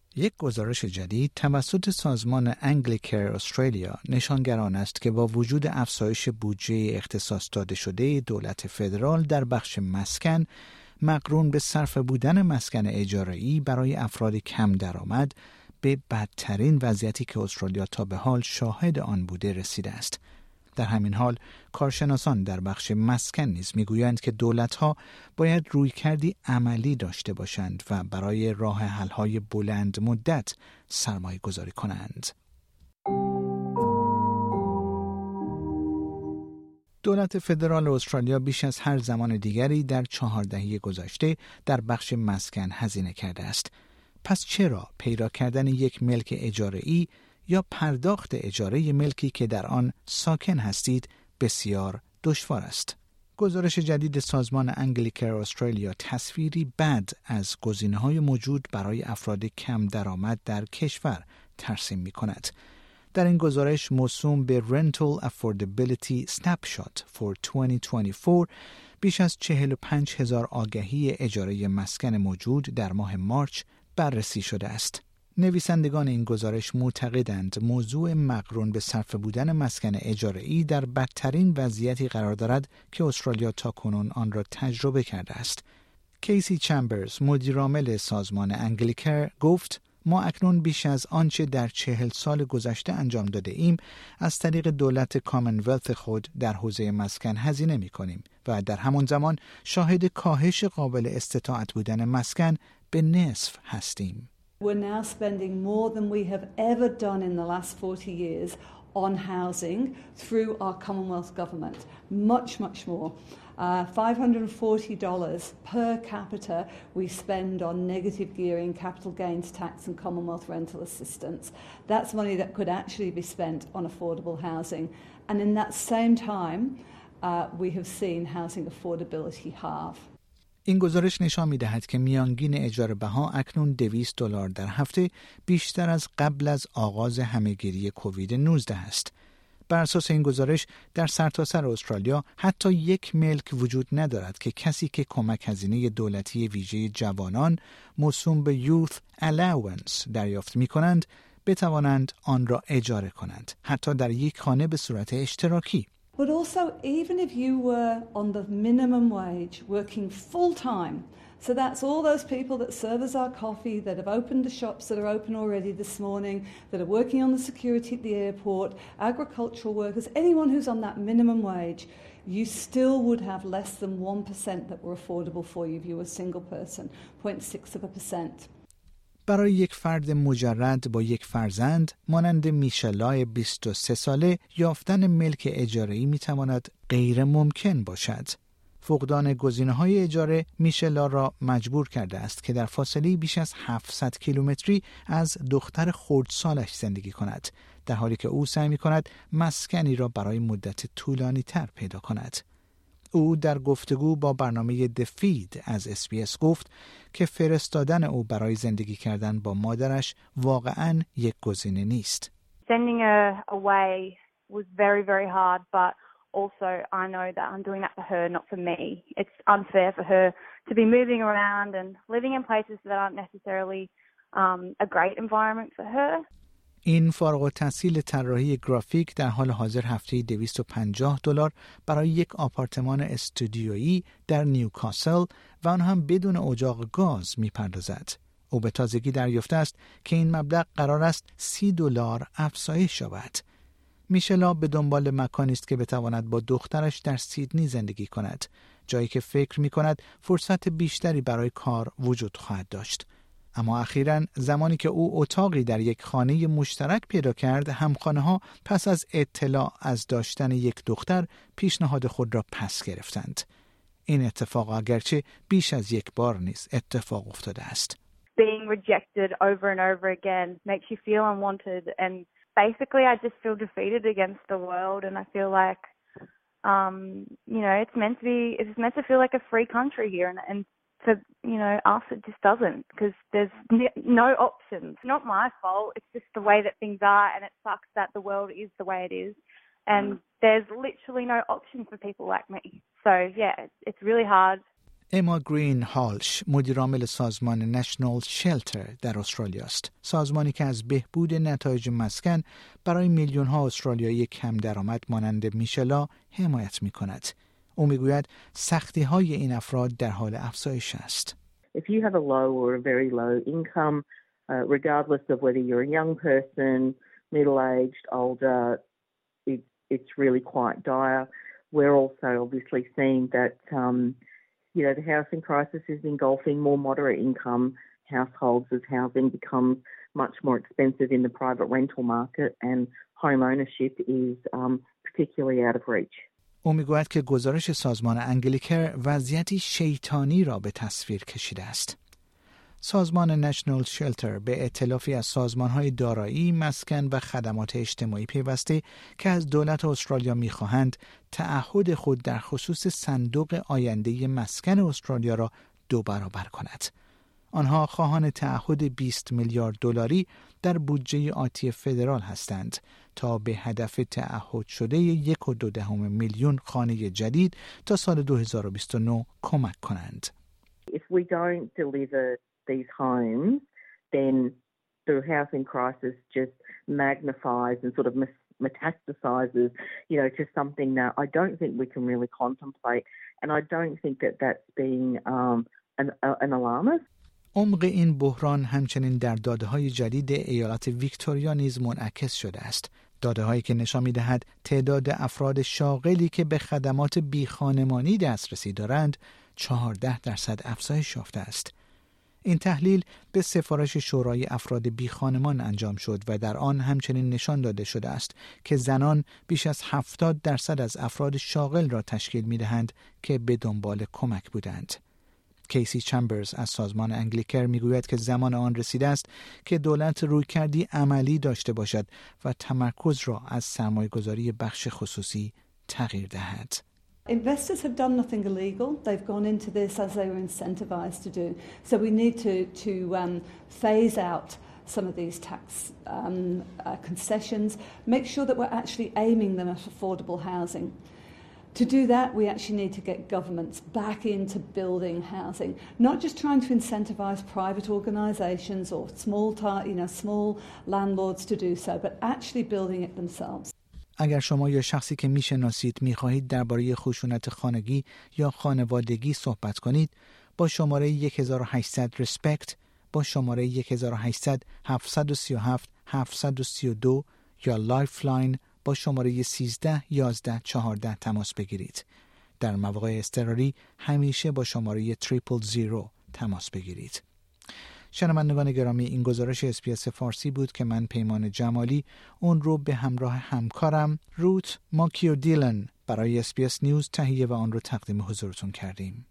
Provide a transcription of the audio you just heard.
یک گزارش جدید توسط سازمان انگلیکر استرالیا نشانگر است که با وجود افزایش بودجه اختصاص داده شده دولت فدرال در بخش مسکن مقرون به صرف بودن مسکن اجاره‌ای برای افراد کم درآمد به بدترین وضعیتی که استرالیا تا به حال شاهد آن بوده رسیده است. در همین حال کارشناسان در بخش مسکن نیز میگویند که دولت‌ها باید رویکردی عملی داشته باشند و برای راه حل‌های بلند مدت سرمایه گذاری کنند. دولت فدرال استرالیا بیش از هر زمان دیگری در 4 دهه گذشته در بخش مسکن هزینه کرده است. پس چرا پیدا کردن یک ملک اجاره‌ای یا پرداخت اجاره ملکی که در آن ساکن هستید بسیار دشوار است؟ گزارش جدید سازمان انگلیکر استرالیا تصویری بد از گزینه‌های موجود برای افراد کم درآمد در کشور ترسیم می‌کند. در این گزارش موسوم به Rental Affordability Snapshot for 2024 بیش از 45,000 آگهی اجاره مسکن موجود در ماه مارچ بررسی شده است. نویسندگان این گزارش معتقدند موضوع مقرون به صرف بودن مسکن اجاره‌ای در بدترین وضعیتی قرار دارد که استرالیا تاکنون آن را تجربه کرده است. کیسی چمبرز، مدیرعامل سازمان انگلیکر، گفت: ما اکنون بیش از آنچه در 40 سال گذشته انجام داده ایم از طریق دولت کامنولث خود در حوزه مسکن هزینه می کنیم و در همان زمان شاهد کاهش قابل استطاعت بودن مسکن به نصف هستیم. We're now spending more than we have ever done in the last 40 years on housing through our Commonwealth government. Much more. $540 per capita we spend on negative gearing, capital gains tax and Commonwealth rental assistance. That's money that could actually be spent on affordable housing. And in that same time, we have seen housing affordability halve. این گزارش نشان می‌دهد که میانگین اجاره بها اکنون $200 در هفته بیشتر از قبل از آغاز همه‌گیری کووید 19 است. بر اساس این گزارش در سرتاسر استرالیا حتی یک ملک وجود ندارد که کسی که کمک هزینه دولتی ویژه جوانان موسوم به Youth Allowance دریافت می‌کنند بتوانند آن را اجاره کنند، حتی در یک خانه به صورت اشتراکی. But also, even if you were on the minimum wage, working full-time, so that's all those people that serve us our coffee, that have opened the shops that are open already this morning, that are working on the security at the airport, agricultural workers, anyone who's on that minimum wage, you still would have less than 1% that were affordable for you if you were a single person, 0.6%. برای یک فرد مجرد با یک فرزند مانند میشلای 23 ساله یافتن ملک اجاره‌ای میتواند غیر ممکن باشد. فقدان گزینه‌های اجاره میشلا را مجبور کرده است که در فاصله بیش از 700 کیلومتری از دختر خردسالش زندگی کند، در حالی که او سعی می‌کند مسکنی را برای مدت طولانی تر پیدا کند. او در گفتگو با برنامه The Feed از SBS گفت که فرستادن او برای زندگی کردن با مادرش واقعاً یک گزینه نیست. Sending her away was very, very hard, but also I know that I'm doing that for her, not for me. It's unfair for her to be moving around and living in places that aren't necessarily a great environment for her. این فارغ التحصیل طراحی گرافیک در حال حاضر هفته‌ای $250 برای یک آپارتمان استودیویی در نیوکاسل و آن هم بدون اجاق گاز می‌پردازد. او به تازگی دریافته است که این مبلغ قرار است $30 افزایش یابد. میشلا به دنبال مکانی است که بتواند با دخترش در سیدنی زندگی کند، جایی که فکر می‌کند فرصت بیشتری برای کار وجود خواهد داشت. اما اخیراً زمانی که او اتاقی در یک خانه مشترک پیدا کرد، همخانه‌ها پس از اطلاع از داشتن یک دختر پیشنهاد خود را پس گرفتند. این اتفاق اگرچه بیش از یک بار نیز اتفاق افتاده است. Being rejected over and over again makes you feel unwanted, and basically I just feel defeated against the world, and I feel like it's meant to feel like a free country here, and for us it just doesn't, because there's no options. Not my fault, it's just the way that things are, and it sucks that the world is the way it is, and there's literally no option for people like me. So yeah, it's really hard. اما گرین هالش مدیرعامل سازمان نشنال شلتر در استرالیا است. سازمانی که از بهبود نتایج مسکن برای میلیون‌ها استرالیایی کم درآمد مانند میشلا حمایت می‌کند. او میگوید سختی‌های این افراد در حال افزایش است. If you have a low or a very low income, regardless of whether you're a young person, middle-aged, older, it's really quite dire. We're also obviously seeing that the housing crisis is engulfing more moderate income households as housing becomes much more expensive in the private rental market and home ownership is particularly out of reach. او میگوید که گزارش سازمان انگلیکر وضعیتی شیطانی را به تصویر کشیده است. سازمان نشنال شلتر به ائتلافی از سازمان‌های دارایی، مسکن و خدمات اجتماعی پیوسته که از دولت استرالیا می‌خواهند تعهد خود در خصوص صندوق آینده مسکن استرالیا را 2 برابر کند. آنها خواهان تعهد 20 میلیارد دلاری در بودجه آتی فدرال هستند تا به هدف تعهد شده 1.2 میلیون خانه جدید تا سال 2029 کمک کنند. If we don't deliver these homes, then the housing crisis just magnifies and sort of metastasizes, to something that I don't think we can really contemplate, and I don't think that that's being an alarmist. عمق این بحران همچنین در داده‌های جدید ایالت ویکتوریا نیز منعکس شده است. داده‌هایی که نشان می‌دهد تعداد افراد شاغلی که به خدمات بیخانمانی دسترسی دارند 14% افزایش یافته است. این تحلیل به سفارش شورای افراد بیخانمان انجام شد و در آن همچنین نشان داده شده است که زنان بیش از 70% از افراد شاغل را تشکیل می‌دهند که به دنبال کمک بودند. کیسی چمبرز از سازمان انگلیکر میگوید که زمان آن رسیده است که دولت رویکردی عملی داشته باشد و تمرکز را از سرمایه‌گذاری بخش خصوصی تغییر دهد. Investors have done nothing illegal. They've gone into this as they were incentivized to do. So we need to phase out some of these tax concessions, make sure that we're actually aiming them at affordable housing. To do that, we actually need to get governments back into building housing, not just trying to incentivize private organizations or small landlords to do so, but actually building it themselves. اگر شما یا شخصی که میشناسید میخواهید درباره خشونت خانگی یا خانوادگی صحبت کنید، با شماره 1800 RESPECT، با شماره 1800 737 732 یا لایفلاین با شماره 13 11 14 تماس بگیرید. در مواقع اضطراری همیشه با شماره 000 تماس بگیرید. شنوندگان گرامی، این گزارش اس‌بی‌اس فارسی بود که من پیمان جمالی اون رو به همراه همکارم روت ماکیو دیلن برای اس‌بی‌اس نیوز تهیه و آن رو تقدیم حضورتون کردیم.